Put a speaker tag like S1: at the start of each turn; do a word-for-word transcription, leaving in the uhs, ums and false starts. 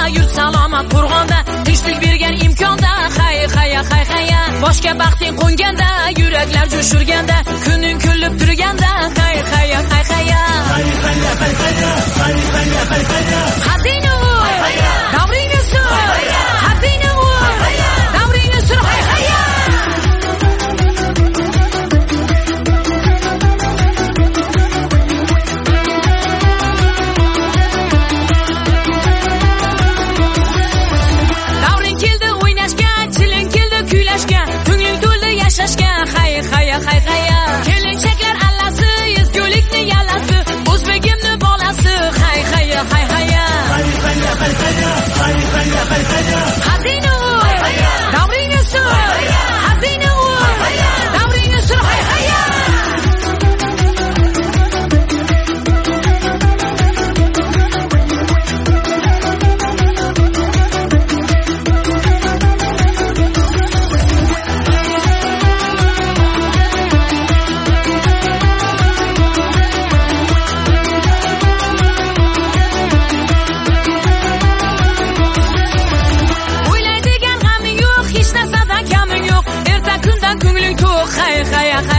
S1: yurt salomat qo'rg'onda, tinchlik bergan imkonda, hay hay hay hay. Boshga baxting qo'nganda, yuraklar jo'shurganda, kuning kulib turganda, hay hay hay hay. Hay hay hay hay hay hay. Hadini u, davringni sur, hadini u, davringni sur, hay hay. Hay hay hay hay. Kelinchaklar allasi, ezgulikni yalasi, o'zbegimni bolasi, hay hay hay hay. Hay hay hay hay hay hay. Hadini u, davringni sur, hadini u, davringni sur, hay hay. Hay hay hay.